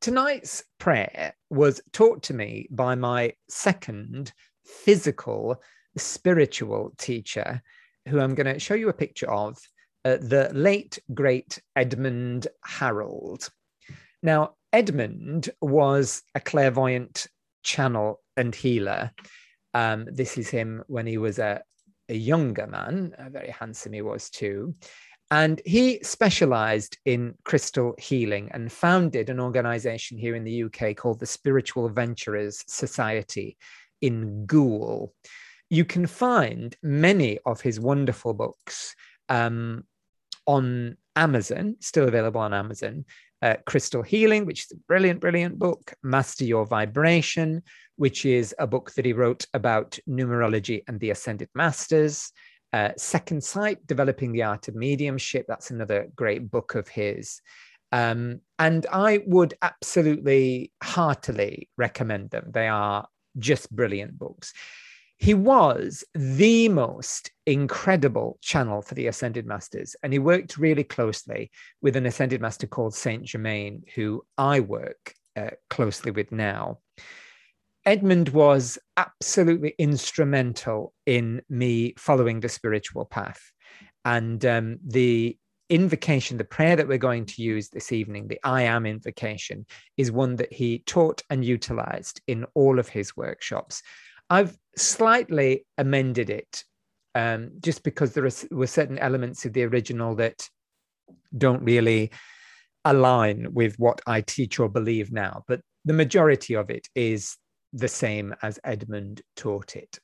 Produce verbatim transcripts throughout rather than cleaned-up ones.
tonight's prayer was taught to me by my second physical spiritual teacher, who I'm going to show you a picture of, uh, the late, great Edmund Harold. Now, Edmund was a clairvoyant channel and healer. Um, this is him when he was a, a younger man, uh, very handsome he was too. And he specialized in crystal healing and founded an organization here in the U K called the Spiritual Venturers Society in Goole. You can find many of his wonderful books um, on Amazon, still available on Amazon. Uh, Crystal Healing, which is a brilliant, brilliant book. Master Your Vibration, which is a book that he wrote about numerology and the Ascended Masters. Uh, Second Sight, Developing the Art of Mediumship. That's another great book of his. Um, and I would absolutely, heartily recommend them. They are just brilliant books. He was the most incredible channel for the Ascended Masters, and he worked really closely with an Ascended Master called Saint Germain, who I work uh, closely with now. Edmund was absolutely instrumental in me following the spiritual path. And um, the invocation, the prayer that we're going to use this evening, the I Am invocation, is one that he taught and utilized in all of his workshops. I've slightly amended it um, just because there are, were certain elements of the original that don't really align with what I teach or believe now. But the majority of it is the same as Edmund taught it.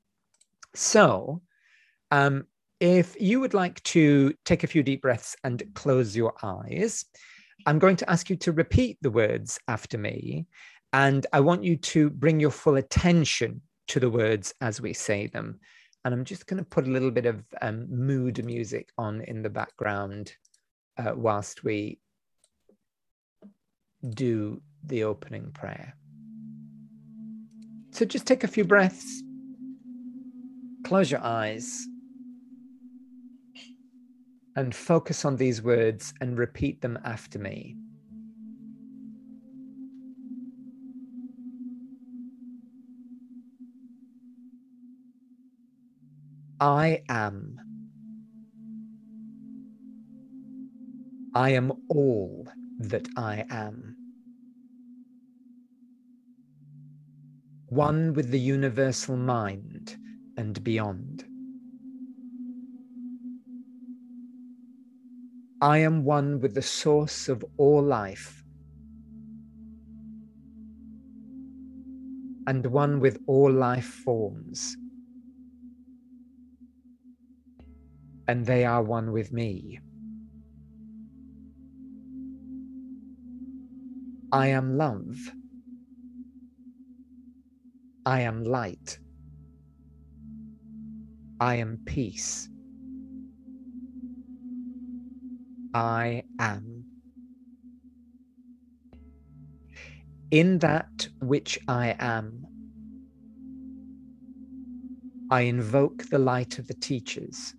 So um, if you would like to take a few deep breaths and close your eyes, I'm going to ask you to repeat the words after me. And I want you to bring your full attention to the words as we say them. And I'm just going to put a little bit of um, mood music on in the background uh, whilst we do the opening prayer. So just take a few breaths, close your eyes, and focus on these words and repeat them after me. I am. I am all that I am. One with the universal mind and beyond. I am one with the source of all life and one with all life forms. And they are one with me. I am love. I am light. I am peace. I am. In that which I am, I invoke the light of the teachers.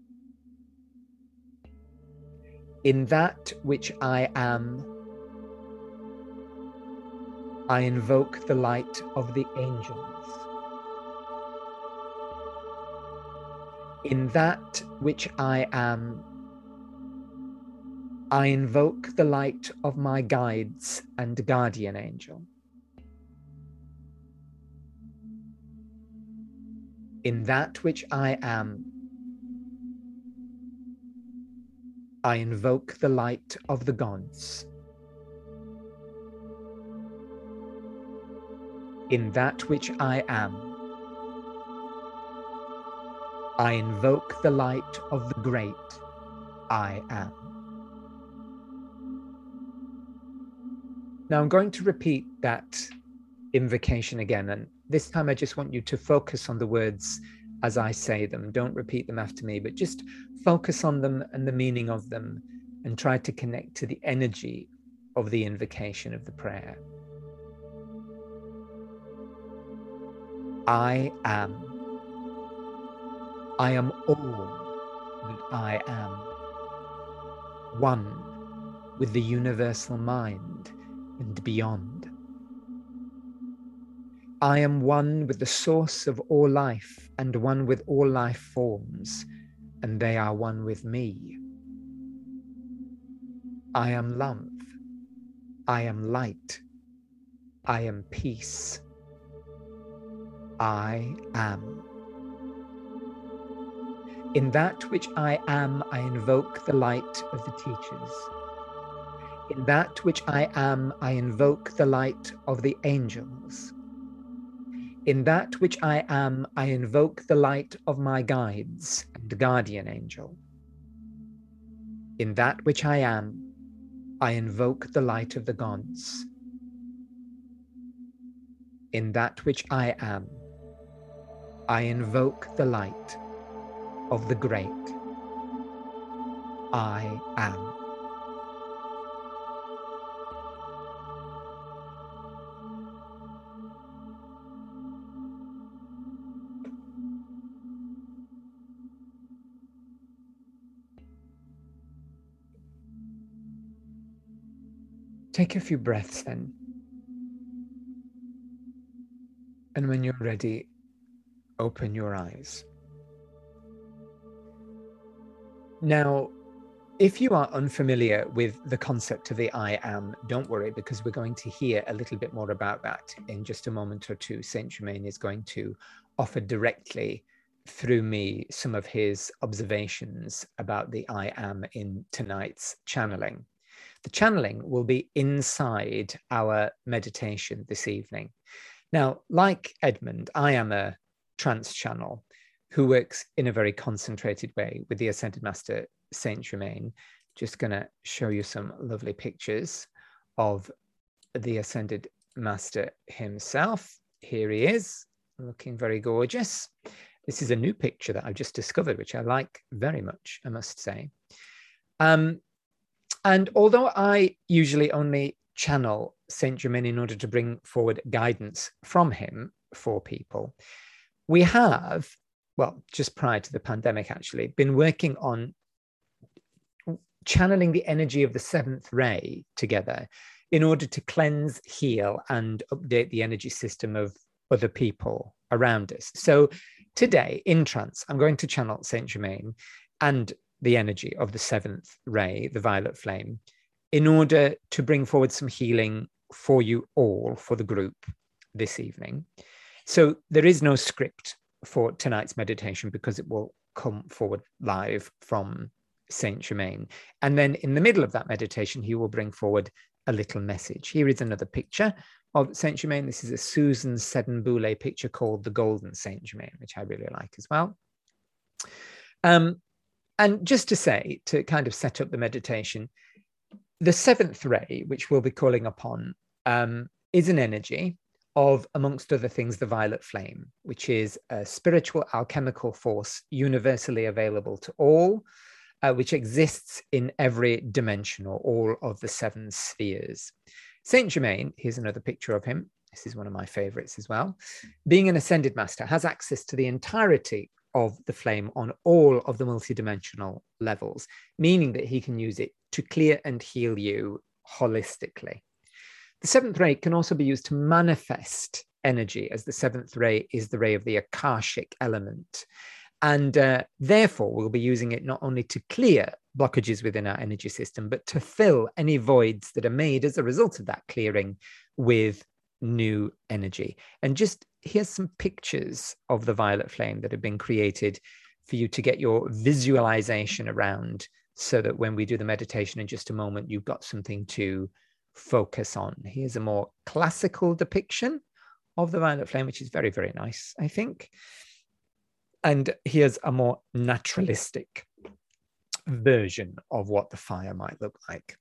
In that which I am, I invoke the light of the angels. In that which I am, I invoke the light of my guides and guardian angel. In that which I am, I invoke the light of the gods. In that which I am, I invoke the light of the great I am. Now I'm going to repeat that invocation again, and this time I just want you to focus on the words as I say them. Don't repeat them after me, but just focus on them and the meaning of them and try to connect to the energy of the invocation of the prayer. I am. I am all that I am. One with the universal mind and beyond. I am one with the source of all life and one with all life forms, and they are one with me. I am love. I am light. I am peace. I am. In that which I am, I invoke the light of the teachers. In that which I am, I invoke the light of the angels. In that which I am, I invoke the light of my guides and guardian angel. In that which I am, I invoke the light of the gods. In that which I am, I invoke the light of the great I am. Take a few breaths then. And when you're ready, open your eyes. Now, if you are unfamiliar with the concept of the I am, don't worry, because we're going to hear a little bit more about that in just a moment or two. Saint Germain is going to offer directly through me some of his observations about the I am in tonight's channeling. The channeling will be inside our meditation this evening. Now, like Edmund, I am a trance channel who works in a very concentrated way with the Ascended Master Saint Germain. Just going to show you some lovely pictures of the Ascended Master himself. Here he is, looking very gorgeous. This is a new picture that I've just discovered, which I like very much, I must say. Um, and although I usually only channel Saint Germain in order to bring forward guidance from him for people, we have, well, just prior to the pandemic actually, been working on channeling the energy of the seventh ray together in order to cleanse, heal, and update the energy system of other people around us. So today, in trance, I'm going to channel Saint Germain and the energy of the seventh ray, the violet flame, in order to bring forward some healing for you all, for the group this evening. So there is no script for tonight's meditation because it will come forward live from Saint Germain. And then in the middle of that meditation, he will bring forward a little message. Here is another picture of Saint Germain. This is a Susan Seddon Boulay picture called The Golden Saint Germain, which I really like as well. Um, and just to say, to kind of set up the meditation, the seventh ray, which we'll be calling upon, um, is an energy of, amongst other things, the violet flame, which is a spiritual alchemical force universally available to all, uh, which exists in every dimension or all of the seven spheres. Saint Germain, here's another picture of him. This is one of my favorites as well. Being an ascended master, has access to the entirety of the flame on all of the multidimensional levels, meaning that he can use it to clear and heal you holistically. The seventh ray can also be used to manifest energy, as the seventh ray is the ray of the Akashic element. And uh, therefore, we'll be using it not only to clear blockages within our energy system, but to fill any voids that are made as a result of that clearing with new energy. And just here's some pictures of the violet flame that have been created for you to get your visualization around, so that when we do the meditation in just a moment, you've got something to focus on. Here's a more classical depiction of the violet flame, which is very, very nice, I think. And here's a more naturalistic version of what the fire might look like.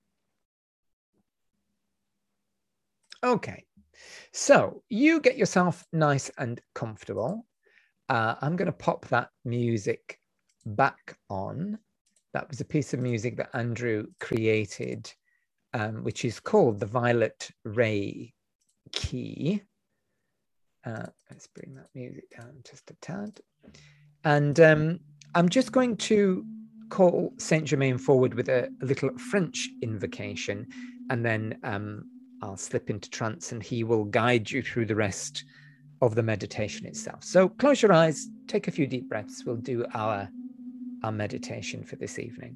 Okay, so you get yourself nice and comfortable. Uh, I'm going to pop that music back on. That was a piece of music that Andrew created, um, which is called the Violet Ray Key. Uh, let's bring that music down just a tad. And um, I'm just going to call Saint Germain forward with a, a little French invocation, and then um, I'll slip into trance and he will guide you through the rest of the meditation itself. So close your eyes, take a few deep breaths. We'll do our, our meditation for this evening.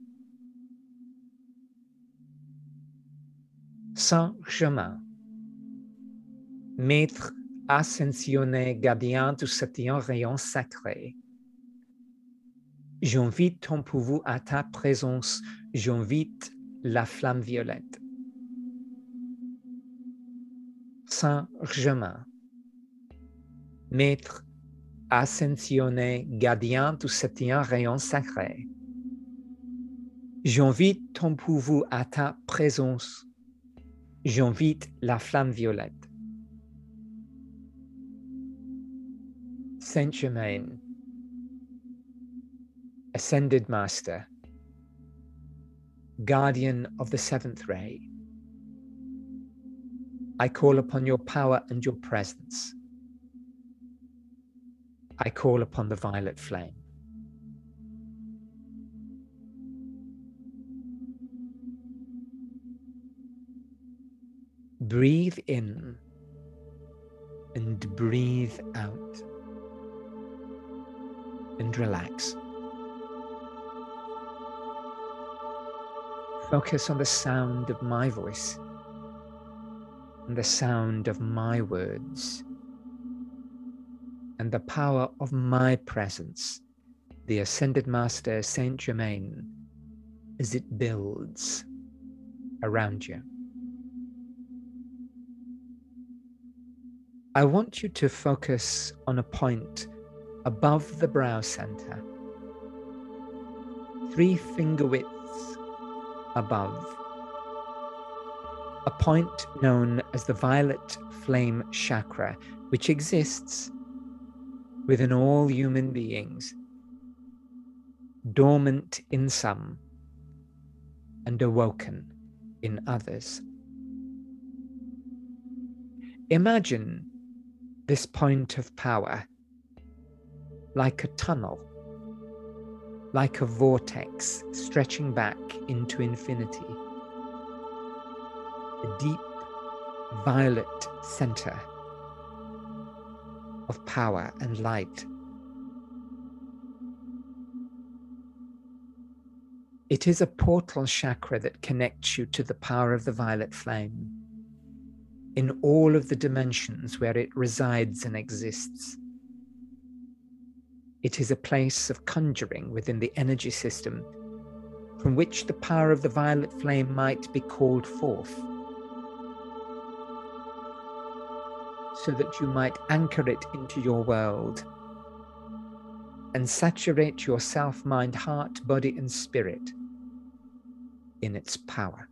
Saint-Germain, maître ascensionné, gardien du septième rayon sacré, j'invite ton pouvoir à ta présence, j'invite la flamme violette. Saint-Germain, maître ascensionné, gardien du septième rayon sacré, j'invite ton pouvoir à ta présence, j'invite la flamme violette. Saint Germain, Ascended Master, Guardian of the seventh ray, I call upon your power and your presence. I call upon the violet flame. Breathe in and breathe out and relax. Focus on the sound of my voice and the sound of my words and the power of my presence, the Ascended Master Saint Germain, as it builds around you. I want you to focus on a point above the brow center, three finger widths above, a point known as the violet flame chakra, which exists within all human beings, dormant in some and awoken in others. Imagine this point of power like a tunnel, like a vortex stretching back into infinity, a deep violet center of power and light. It is a portal chakra that connects you to the power of the violet flame in all of the dimensions where it resides and exists. It is a place of conjuring within the energy system from which the power of the violet flame might be called forth, so that you might anchor it into your world and saturate yourself, mind, heart, body, and spirit in its power.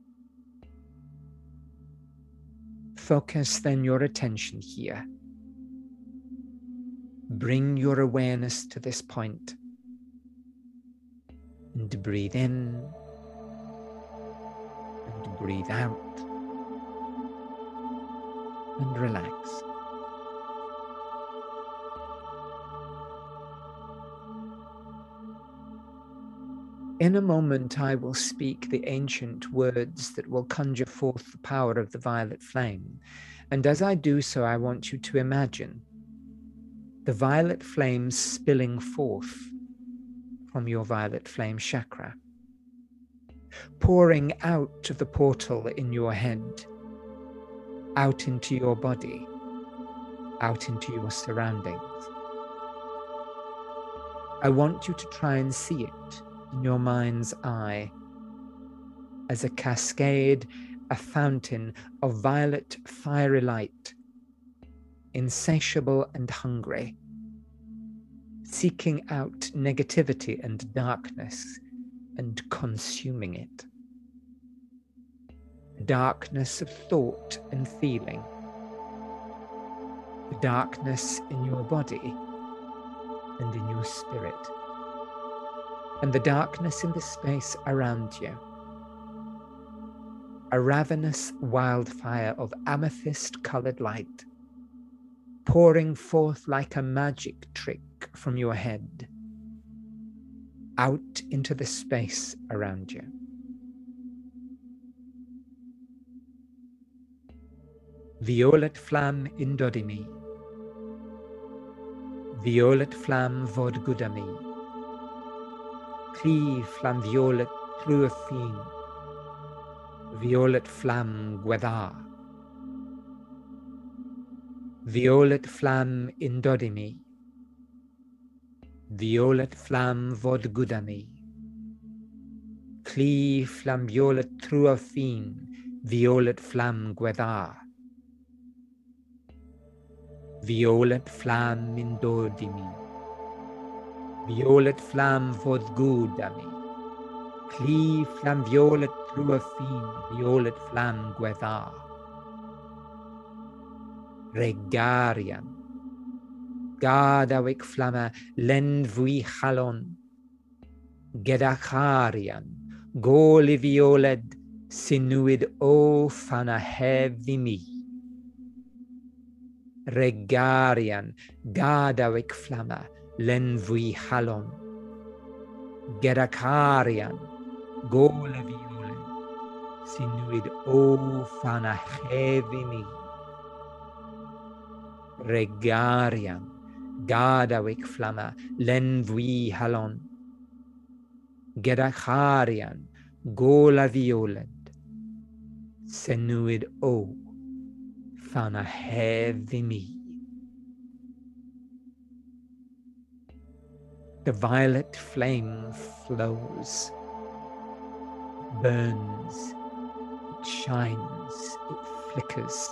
Focus then your attention here. Bring your awareness to this point and breathe in and breathe out and relax. In a moment, I will speak the ancient words that will conjure forth the power of the violet flame. And as I do so, I want you to imagine the violet flame spilling forth from your violet flame chakra, pouring out of the portal in your head, out into your body, out into your surroundings. I want you to try and see it in your mind's eye as a cascade, a fountain of violet fiery light, insatiable and hungry, seeking out negativity and darkness and consuming it. The darkness of thought and feeling, the darkness in your body and in your spirit, and the darkness in the space around you. A ravenous wildfire of amethyst-colored light, pouring forth like a magic trick from your head, out into the space around you. Violet flamme indodimi. Violet flamme vod gudami. Cli flamme violet truafin. Violet flamme gwedda. Violet flamme indodimi. Violet flamme vod gudami. Cli flamme violet truafin. Violet flamme gwedda. Violet flamme indodimi. Violet flamme vod gudami. Cli flamme violet truafin. Violet flamme gwedda. Regarian. Gadawik flamme len vui chalon. Gedacharian. Goli violed sinuid o fana hevimi. Regarian. Gadawik flamme len vui chalon. Gedacharian. Goli violed sinuid o fana hevimi. Regarian. Gadawik flamme len vui halon. Gedacharian. Gola violed. Senuid o. Fana hevimi. The violet flame flows. Burns. It shines. It flickers.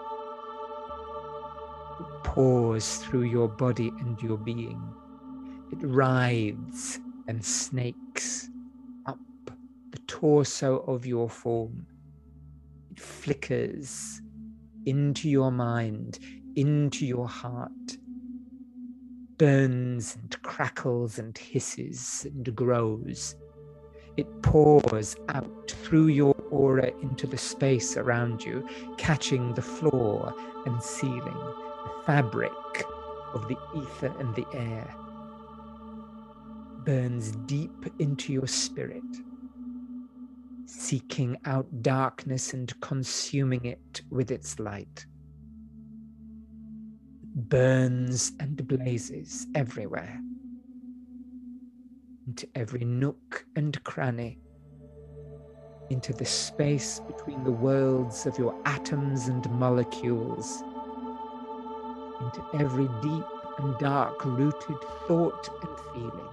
It pours through your body and your being. It writhes and snakes up the torso of your form. It flickers into your mind, into your heart, burns and crackles and hisses and grows. It pours out through your aura into the space around you, catching the floor and ceiling, the fabric of the ether and the air. Burns deep into your spirit, seeking out darkness and consuming it with its light. Burns and blazes everywhere, into every nook and cranny, into the space between the worlds of your atoms and molecules, into every deep and dark-rooted thought and feeling.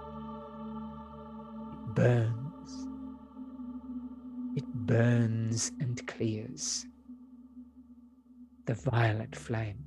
It burns. It burns and clears. The violet flame.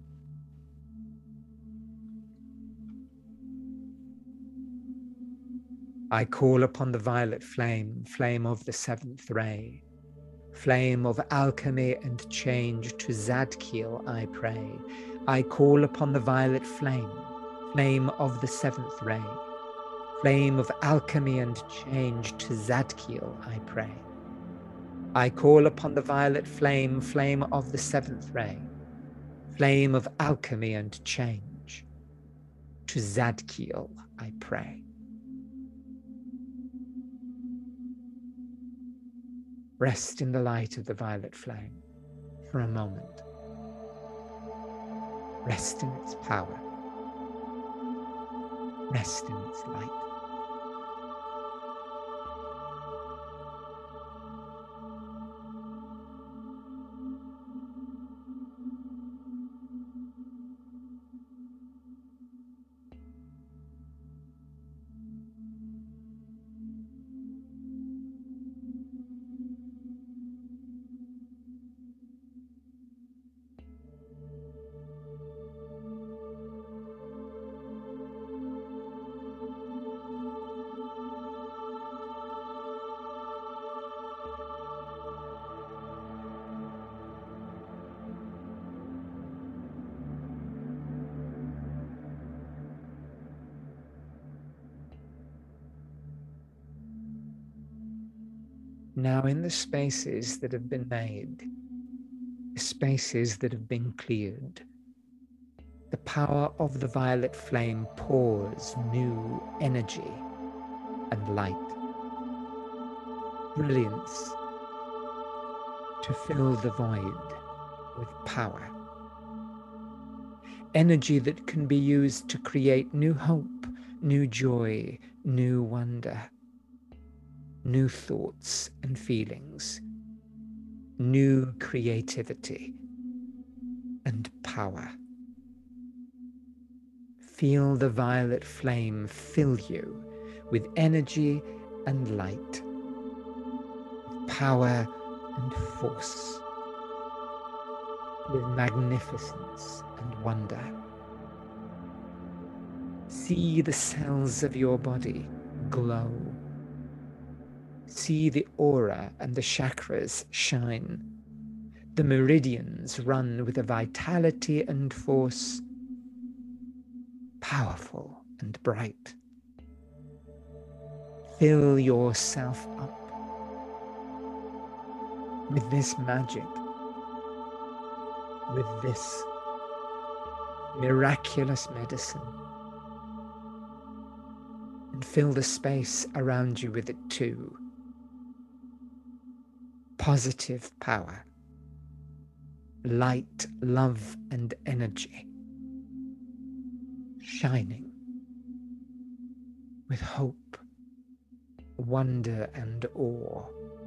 I call upon the violet flame, flame of the seventh ray, flame of alchemy and change, to Zadkiel I pray. I call upon the violet flame, flame of the seventh ray, flame of alchemy and change, to Zadkiel I pray. I call upon the violet flame, flame of the seventh ray, flame of alchemy and change, to Zadkiel I pray. Rest in the light of the violet flame for a moment. Rest in its power. Rest in its light. Now, in the spaces that have been made, the spaces that have been cleared, the power of the violet flame pours new energy and light, brilliance to fill the void, with power. Energy that can be used to create new hope, new joy, new wonder, new thoughts and feelings, new creativity and power. Feel the violet flame fill you with energy and light, power and force, with magnificence and wonder. See the cells of your body glow. See the aura and the chakras shine. The meridians run with a vitality and force, powerful and bright. Fill yourself up with this magic, with this miraculous medicine, and fill the space around you with it too. Positive power, light, love, and energy, shining with hope, wonder, and awe.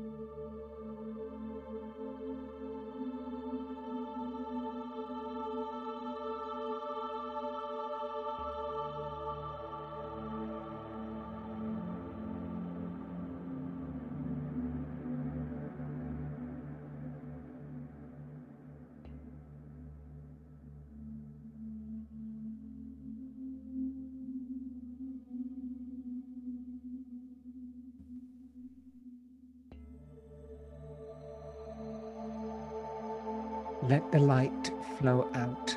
Let the light flow out.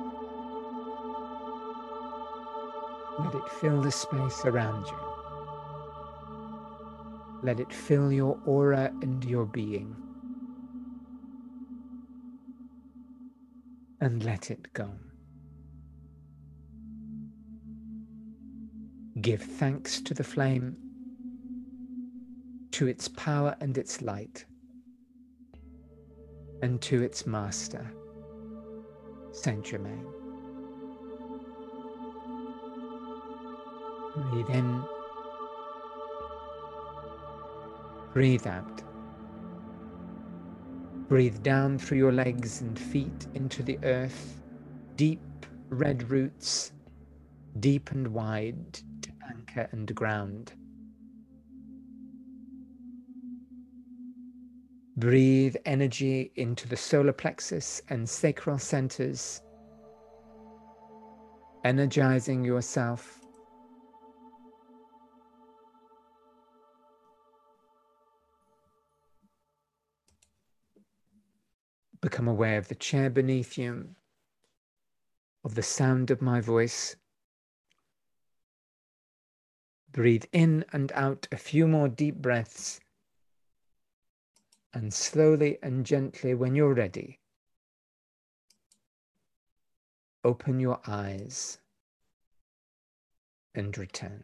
Let it fill the space around you. Let it fill your aura and your being. And let it go. Give thanks to the flame, to its power and its light, and to its master, Saint Germain. Breathe in, breathe out. Breathe down through your legs and feet into the earth, deep red roots, deep and wide to anchor and ground. Breathe energy into the solar plexus and sacral centers, energizing yourself. Become aware of the chair beneath you, of the sound of my voice. Breathe in and out a few more deep breaths. And slowly and gently, when you're ready, open your eyes and return.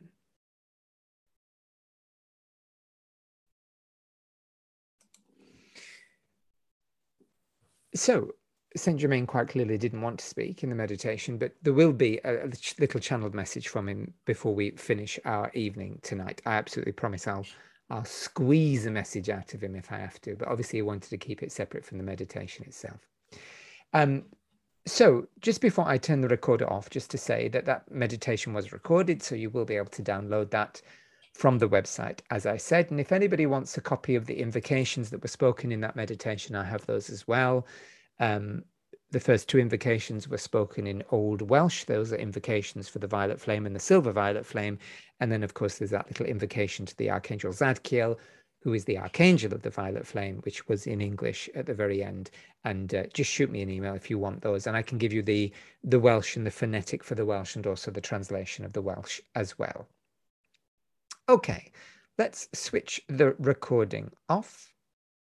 So, Saint Germain quite clearly didn't want to speak in the meditation, but there will be a, a little channeled message from him before we finish our evening tonight. I absolutely promise I'll I'll squeeze a message out of him if I have to, but obviously he wanted to keep it separate from the meditation itself. Um, so just before I turn the recorder off, just to say that that meditation was recorded, so you will be able to download that from the website, as I said. And if anybody wants a copy of the invocations that were spoken in that meditation, I have those as well. Um, the first two invocations were spoken in Old Welsh. Those are invocations for the violet flame and the silver violet flame. And then, of course, there's that little invocation to the Archangel Zadkiel, who is the Archangel of the violet flame, which was in English at the very end. And uh, just shoot me an email if you want those. And I can give you the, the Welsh and the phonetic for the Welsh and also the translation of the Welsh as well. Okay, let's switch the recording off.